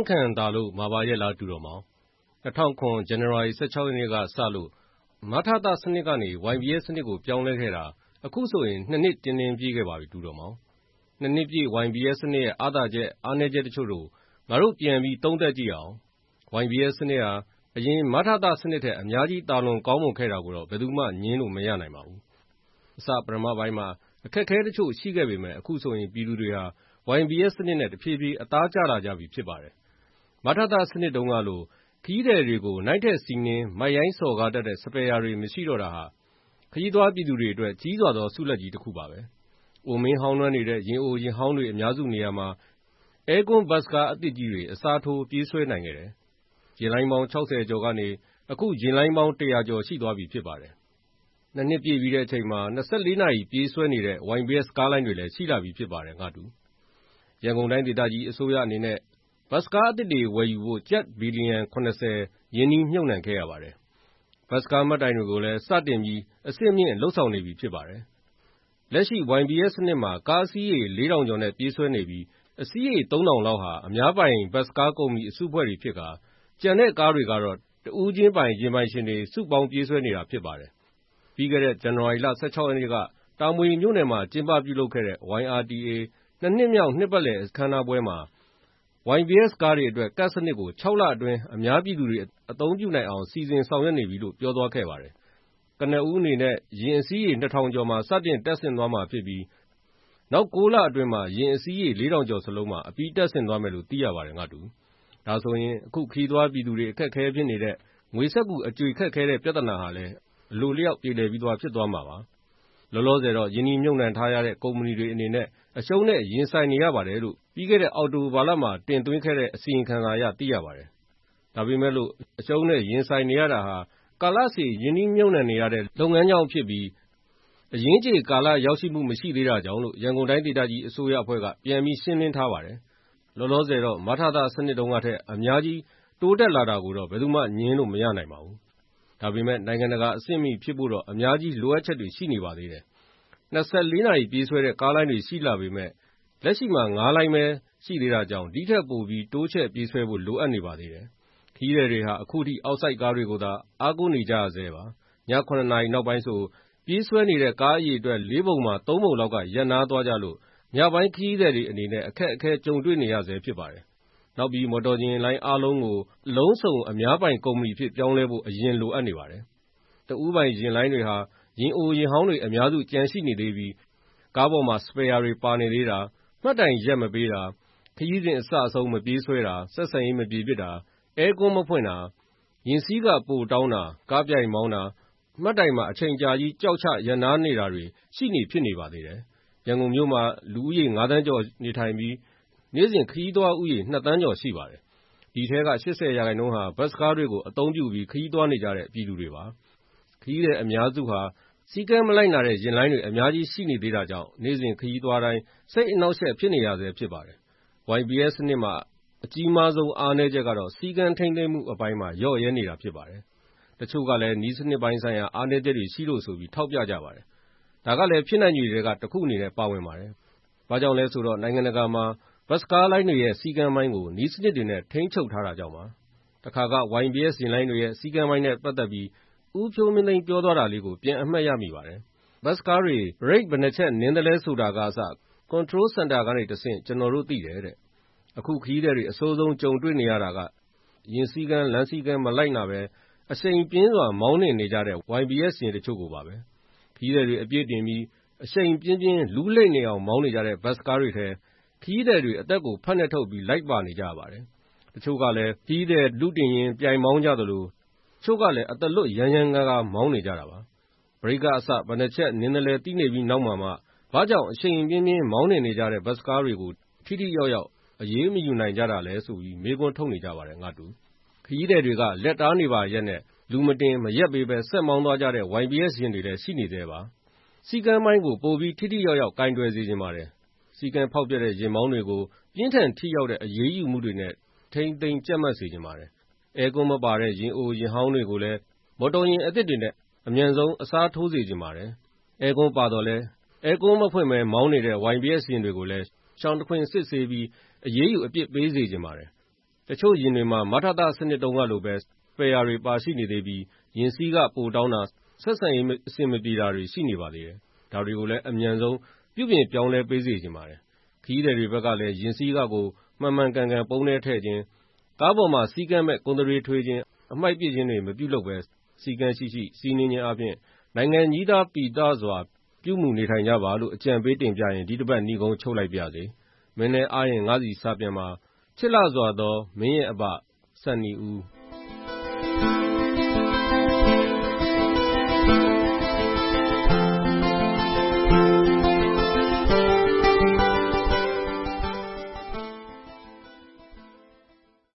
ခံတာလို့မှာပါရဲ့လားတူတော်မောင်2009 ဇန်နဝါရီ16 ရက်နေ့ကစလို့မထသစနစ်ကနေ YBS စနစ်ကိုပြောင်းလဲခဲ့တာအခုဆိုရင်2နှစ်တင်းပြည့်ခဲ့ပါပြီတူတော်မောင်2နှစ်ပြည့် YBS စနစ်ရဲ့အားနည်းချက်တချို့တို့ငါတို့ပြန်ပြီးသုံးသပ်ကြည့်အောင် YBS စနစ်ဟာအရင်မထသစနစ်ထက်အများကြီးတာလွန်ကောင်းမွန်ခဲ့တာကိုတော့ဘယ်သူမှငြင်းလို့မရနိုင်ပါဘူးအစပထမပိုင်းမှာအခက်အခဲတချို့ရှိခဲ့ပေမဲ့အခုဆိုရင်ပြည်သူတွေဟာ YBS စနစ်နဲ့တဖြည်းဖြည်းအသားကျလာကြပြီဖြစ်ပါတယ်မထသစနစ်တုန်းကလိုခရီးသည်တွေကိုနိုင်ထက်စီးနှင်းမိုက်ရိုင်းစော်ကားတတ်တဲ့စပယ်ယာတွေမရှိတော့တာဟာခရီးသွားပြည်သူတွေအတွက်ကြီးစွာသောဆုလက်ကြီးတစ်ခုပါပဲအိုမင်းဟောင်းနှွမ်းနေတဲ့ရင်အိုရင်ဟောင်းတွေအများစုနေရာမှာအဲကွန်းဘတ်စကားအသစ်ကြီးတွေအစားထိုးပြေးဆွဲနိုင်ခဲ့တယ်ရင်လိုင်းပေါင်း60ကျော်ကနေအခုရင်လိုင်းပေါင်း100ကျော်ရှိသွားပြီဖြစ်ပါတယ်နှစ်နှစ်ပြည့်ပြီးတဲ့အချိန်မှာ24နာရီပြေးဆွဲနေတဲ့ YBS ကားလိုင်းတွေလည်းရှိလာပြီဖြစ်ပါတယ်ငါတူရန်ကုန်တိုင်းဒေသကြီးအစိုးရအနေနဲ့ဘတ်စကားအသစ်တွေဝယ်ယူဖို့ကျပ်ဘီလီယံ80ရင်းနှီးမြှုပ်နှံခဲ့ရပါတယ်ဘတ်စကားမှတ်တိုင်တွေကိုလည်းစတင်ပြီးအဆင့်မြင့်လှုပ်ဆောင်နေပြီဖြစ်ပါတယ်လက်ရှိ YBS စနစ်မှာကားအစီးရေ4000ကျော်နဲ့ပြေးဆွဲနေပြီးအစီးရေ3000လောက်ဟာအများပိုင်ဘတ်စကားကုမ္ပဏီအစုအဖွဲ့တွေဖြစ်ကာကျန်တဲ့ကားတွေကတော့တဦးချင်းပိုင်ယာဉ်ပိုင်ရှင်တွေစုပေါင်းပြေးဆွဲနေတာဖြစ်ပါတယ်ပြီးခဲ့တဲ့ဇန်နဝါရီလ16ရက်နေ့ကတာမွေမြို့နယ်မှာကျင်းပပြုလုပ်ခဲ့တဲ့ YRTA နှစ်နှစ်မြောက်နှစ်ပတ်လည်အခမ်းအနားပွဲမှာ YBS ကားတွေအတွက်ကတ်စနစ်ကို6လအတွင်းအများပြည်သူတွေအသုံးပြုနိုင်အောင်စီစဉ်ဆောင်ရွက်နေပြီလို့ပြောသွားခဲ့ပါတယ်ကနဦးအနေနဲ့ယာဉ်အစီးရေ2000ကျော်မှာစတင်တက်ဆင်သွားမှာဖြစ်ပြီးနောက်6လအတွင်းမှာယာဉ်အစီးရေ4000ကျော်စလုံးမှာအပြီးတက်ဆင်သွားမယ်လို့သိရပါတယ်ငါတူဒါဆိုရင်အခုခရီးသွားပြည်သူတွေအခက်အခဲဖြစ်နေတဲ့ငွေစက်ကူအကြွေခက်ခဲတဲ့ပြဿနာဟာလည်းအလိုလျောက်ပြေလည်ပြီးသွားဖြစ်သွားမှာပါလောလောဆယ်တော့ယင်းနှိမ့်မြုပ်နှံထားရတဲ့ကုမ္ပဏီတွေအနေနဲ့အရှုံးနဲ့ရင်ဆိုင်နေရပါတယ်လို့ပြီးခဲ့တဲ့အောက်တိုဘာလမှာတင်သွင်းခဲ့တဲ့အစီရင်ခံစာအရသိရပါတယ်ဒါပေမဲ့လို့အရှုံးနဲ့ရင်ဆိုင်နေရတာဟာကာလရှည်ယင်းနှိမ့်မြုပ်နှံနေရတဲ့လုပ်ငန်းကြောင့်ဖြစ်ပြီးအရင်းကြေကာလရောက်ရှိမှုမရှိသေးတာကြောင့်လို့ရန်ကုန်တိုင်းဒေသကြီးအစိုးရအဖွဲ့ကပြန်ပြီးရှင်းလင်းထားပါတယ်လောလောဆယ်တော့မထသစနစ်တုန်းကထက်အများကြီးတိုးတက်လာတာကိုတော့ဘယ်သူမှငြင်းလို့မရနိုင်ပါဘူးဒါပေမဲ့နိုင်ငံတကာအဆင့်မီဖြစ်ဖို့တော့အများကြီးလိုအပ်ချက်တွေရှိနေပါသေးတယ်24နာရီပြေးဆွဲတဲ့ကားလိုင်းတွေရှိလာပေမဲ့လက်ရှိမှာ9လိုင်းပဲရှိသေးတာကြောင့်ဒီထက်ပိုပြီးတိုးချဲ့ပြေးဆွဲဖို့လိုအပ်နေပါသေးတယ်ခရီးသည်တွေဟာအခုထိအောက်ဆိုက်ကားတွေကိုသာအားကိုးနေကြရဆဲပါည9နာရီနောက်ပိုင်းဆိုပြေးဆွဲနေတဲ့ကားအရေအတွက်4ပုံမှာ3ပုံလောက်ကရပ်နားသွားကြလို့ညပိုင်းခရီးသည်တွေအနေနဲ့အခက်အခဲကြုံတွေ့နေရဆဲဖြစ်ပါတယ်နောက်ပြီးမော်တော်ယာဉ်လိုင်းအားလုံးကိုအလုံးစုံအများပိုင်ကုမ္ပဏီဖြစ်ပြောင်းလဲဖို့အရင်လိုအပ်နေပါတယ်တဦးပိုင်ယာဉ်လိုင်းတွေဟာရင်အိုရင်ဟောင်းတွေအများစုကြန့်ရှိနေသေးပြီးကားပေါ်မှာစပယ်ယာတွေပါနေသေးတာမှတ်တိုင်ရက်မပေးတာခရီးစဉ်အစအဆုံးမပြေးဆွဲတာဆက်ဆံရေးမပြေပြစ်တာအဲကွန်းမဖွင့်တာရင်စည်းကပိုတောင်းတာကားပြိုင်မောင်းတာမှတ်တိုင်မှာအချိန်ကြာကြီးကြောက်ချရပ်နားနေတာတွေရှိနေဖြစ်နေပါသေးတယ်ရန်ကုန်မြို့မှာလူဦးရေ9သန်းကျော်နေထိုင်ပြီးနေ့စဉ်ခရီးသွားဦးရေ2သန်းကျော်ရှိပါတယ်ဒီထဲက80%ဟာဘတ်စကားတွေကိုအသုံးပြုပြီးခရီးသွားနေကြတဲ့ပြည်သူတွေပါခရီးသည်အများစုဟာစီးကမ်းမလိုက်နာတဲ့ယာဉ်လိုင်းတွေအများကြီးရှိနေသေးတာကြောင့်နေ့စဉ်ခရီးသွားတိုင်းစိတ်အနှောက်အယှက်ဖြစ်နေရဆဲဖြစ်ပါတယ် YBS စနစ်မှာအကြီးမားဆုံးအားနည်းချက်ကတော့စီးကမ်းထိန်းသိမ်းမှုအပိုင်းမှာလျော့ရဲနေတာဖြစ်ပါတယ်တချို့ကလည်းနီးစနစ်ပိုင်းဆိုင်ရာအားနည်းချက်တွေရှိလို့ဆိုပြီးထောက်ပြကြပါတယ်ဒါကလည်းဖြစ်နိုင်ခြေတွေကတစ်ခုအနေနဲ့ပါဝင်ပါတယ်ဘာကြောင့်လဲဆိုတော့နိုင်ငံတကာမှာဘတ်စကားလိုင်းတွေရဲ့စီးကမ်းပိုင်းကိုနီးစနစ်တွေနဲ့ထိန်းချုပ်ထားတာကြောင့်ပါတခါက YBS ယာဉ်လိုင်းတွေရဲ့စီးကမ်းပိုင်းနဲ့ပတ်သက်ပြီးဦးဖြိုးမင်းသိန်းပြောသွားတာလေးကိုပြန်အမှတ်ရမိပါတယ်ဘတ်စကားတွေ brake ဘယ်နှချက်နင်းတယ်လဲဆိုတာကအစ control center ကနေတဆင့်ကျွန်တော်တို့သိတယ်တဲ့အခုခရီးသည်တွေအဆိုးဆုံးကြုံတွေ့နေရတာကယာဉ်စည်းကမ်းလမ်းစည်းကမ်းမလိုက်နာပဲအရှိန်ပြင်းစွာမောင်းနှင်နေကြတဲ့ YBS ယာဉ်တချို့ကိုပါပဲခရီးသည်တွေအပြည့်တင်ပြီးအရှိန်ပြင်းပြင်းလူးလိမ့်နေအောင်မောင်းနေကြတဲ့ဘတ်စကားတွေထဲခရီးသည်တွေအသက်ကိုဖက်နဲ့ထုတ်ပြီးလိုက်ပါနေကြရပါတယ်တချို့ကလည်းခရီးသည်လူတင်ရင်ပြိုင်မောင်းကြသလိုတချို့ကလည်းအသက်လွတ်ရမ်းရမ်းကားကားမောင်းနေကြတာပါဘရိတ်ကအစဘယ်နှချက်နင်းတယ်လဲသိနေပြီးနောက်မှာဘာကြောင့်အရှိန်ပြင်းပြင်းမောင်းနှင်နေကြတဲ့ဘတ်စကားတွေကိုထိထိရောက်ရောက်အရေးမယူနိုင်ကြတာလဲဆိုပြီးမေးခွန်းထုတ်နေကြပါတယ်ငါတူခရီးသည်တွေကလက်တားနေပါရက်နဲ့လူမတင်မရက်ပေးပဲဆက်မောင်းသွားကြတဲ့ YBS ယာဉ်တွေလည်းရှိနေသေးပါစီကံပိုင်းကိုပိုပြီးထိထိရောက်ရောက်ကင်တွယ်စေချင်ပါတယ်စီကံဖောက်ပြတဲ့ယာဉ်မောင်းတွေကိုပြင်းထန်ထိရောက်တဲ့အရေးယူမှုတွေနဲ့ထိမ့်သိမ်းကြက်မှတ်စေချင်ပါတယ်အဲကွန်းမပါတဲ့ရင်အိုရင်ဟောင်းတွေကိုလည်းမော်တော်ယာဉ်အသစ်တွေနဲ့အမြန်ဆုံးအစားထိုးစေချင်ပါတယ်အဲကွန်းပါတော့လဲအဲကွန်းမဖွင့်ပဲမောင်းနေတဲ့ YBS ယာဉ်တွေကိုလည်းရှောင်းတခွင်စစ်ဆေးပြီးအရေးယူအပြစ်ပေးစေချင်ပါတယ်တချို့ယာဉ်တွေမှာမထသစနစ်တုန်းကလိုပဲစပယ်ယာတွေပါရှိနေသေးပြီးယာဉ်စီးကပိုတောင်းတာဆက်ဆံရေးအဆင်မပြေတာတွေရှိနေပါသေးတယ်။ဒါတွေကိုလည်းအမြန်ဆုံးပြုပြင်ပြောင်းလဲပေးစေချင်ပါတယ်။ခရီးသည်တွေဘက်ကလည်းယာဉ်စီးကကိုမှန်မှန်ကန်ကန်ပုံးထဲထည့်ခြင်းကားပေါ်မှာစည်းကမ်းမဲ့ကွန်သရေထွေးခြင်းအမှိုက်ပစ်ခြင်းတွေမပြုလုပ်ဘဲစည်းကမ်းရှိရှိစီးနင်းခြင်းအားဖြင့်နိုင်ငံညီးသားပီသစွာပြုမူနေထိုင်ကြပါလို့အကြံပေးတင်ပြရင်ဒီတစ်ပတ်နိဂုံးချုပ်လိုက်ပါရစေ။မင်းလည်းအားရင်ငါးစီစာပြန်မှာချစ်လှစွာသောမင်းရဲ့အဘစန္နီဦး